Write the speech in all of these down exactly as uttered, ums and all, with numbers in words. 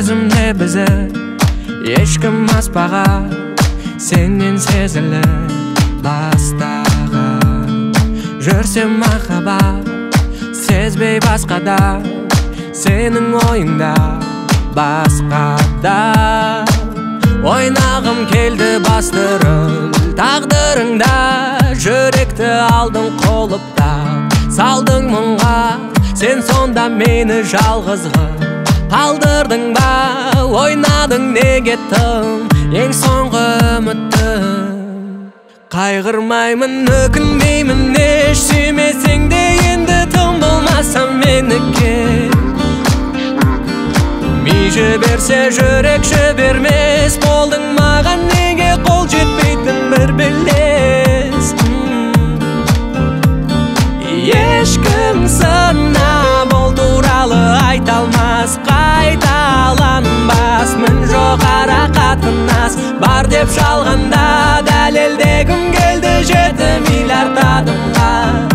өзімде бізі ешкім аспаған, сенен сезіліп бастаған. Жүрсем махаббат сезбей басқада, сенің ойыңда басқада. Ойнағым келді бастырып тағдырыңда, жүректі алдың қолыпта, салдың мұңға. Сен сонда мені жалғызғы қалдырдың ба, ойнадың неге тым ең соңғы үмітім. Қайғырмаймын, өкінбеймін, еш сүймесең де енді тым болмасам меніке. Ми жіберсе жүрек жібермес, болдың маған неге қол жетпейтін бір белес. Ешкім сына бұл туралы айта алмас, қайталанбас. Мін жоқ ара қатынас, бар деп жалғанда дәлелдегім келді жеті миллиард адамға.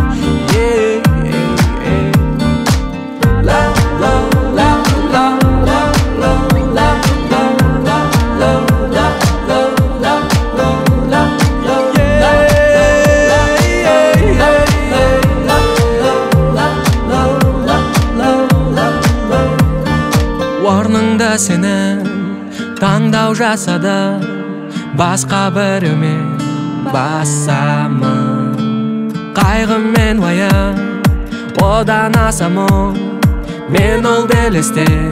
Орныңда сенің таңдау жасады, басқа біреумен басамын. Қайғы мен уайым одан асамын, мен ол белестен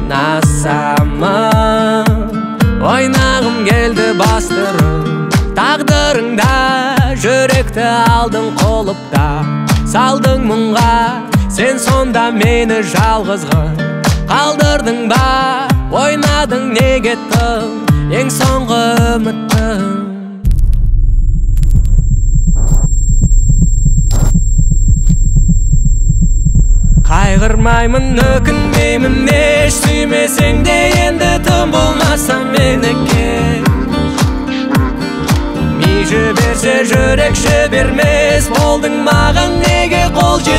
асамын. Ойнағым келді бастырып тағдырыңда, жүректі алдың қолыпта, салдың мұңға. Сен сонда мені жалғызғы қалдырдың ба, ойнадың неге тым ең соңғы үмітім. Қайғырмаймын, өкінбеймін, еш сүймесең де енді тым болмасам меніке. Ми жіберсе жүрек жібермес, болдың маған неге қол